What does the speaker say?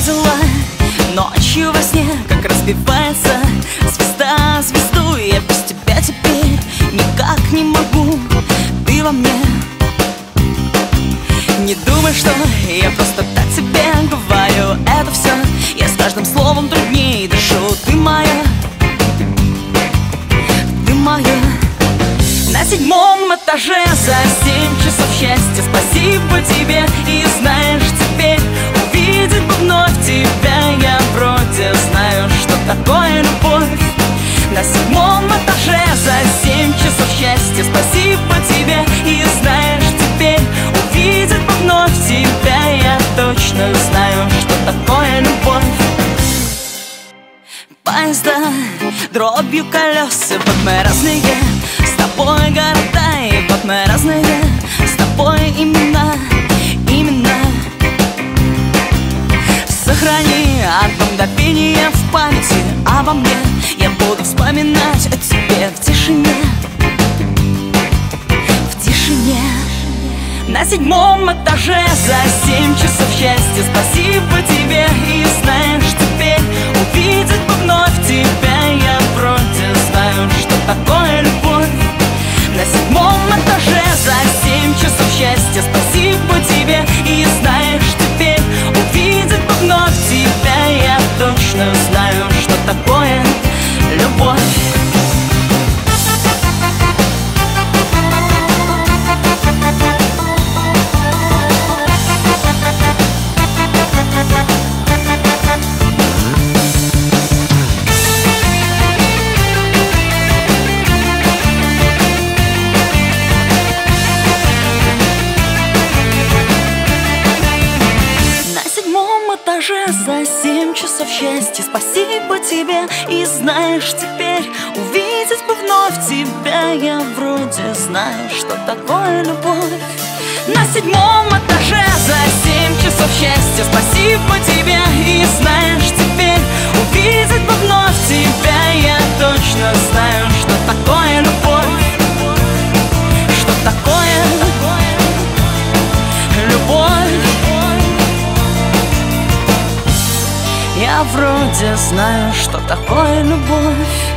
видела ночью во сне, как разбивается звезда звезду. Я без тебя теперь никак не могу, ты во мне. Не думай, что я просто так тебе говорю это все. Я с каждым словом труднее дышу. Ты моя, ты моя. На 7-м этаже за 7 часов счастья. Спасибо тебе. И знаешь, теперь увидеть бы вновь тебя я вроде знаю, что такое любовь. На 7-м этаже за 7 часов счастья. Спасибо тебе. И знаешь, теперь увидеть бы вновь тебя я точно знаю, что такое любовь. Поезда дробью колеса, вот мы разные с тобой города, и вот мы разные с тобой имена, имена. Сохрани одно мгновение в памяти обо мне. Я буду вспоминать о тебе в тишине, в тишине. На 7-м этаже за 7 часов счастья. Спасибо тебе. И знаешь, теперь увидеть бы вновь тебя я вроде знаю, что такое любовь. На 7-м этаже за 7 часов счастья. Спасибо тебе. И знаешь, теперь увидеть бы вновь тебя я точно знаю, что такое любовь. За 7 часов счастья. Спасибо тебе. И знаешь, теперь увидеть бы вновь тебя я вроде знаю, что такое любовь. На 7-м этаже за 7 часов счастья. Спасибо тебе. И знаешь, теперь увидеть бы вновь тебя я точно знаю, что такое любовь. Что такое любовь. Я вроде знаю, что такое любовь.